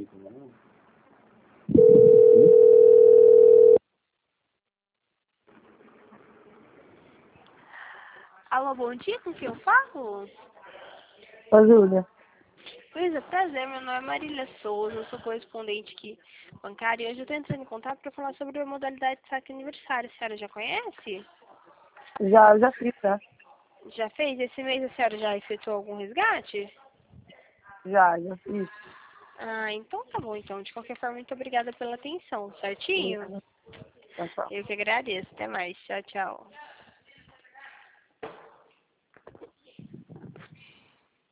Alô, bom dia, com quem eu falo? Ô, Júlia. Pois é, prazer, meu nome é Marília Souza, eu sou correspondente aqui bancária e hoje eu estou entrando em contato para falar sobre a modalidade de saque aniversário. A senhora já conhece? Já fiz, tá? Já fez? Esse mês a senhora já efetuou algum resgate? Já fiz. Ah, então tá bom, então. De qualquer forma, muito obrigada pela atenção, certinho? Tchau, tchau. Eu que agradeço. Até mais. Tchau, tchau.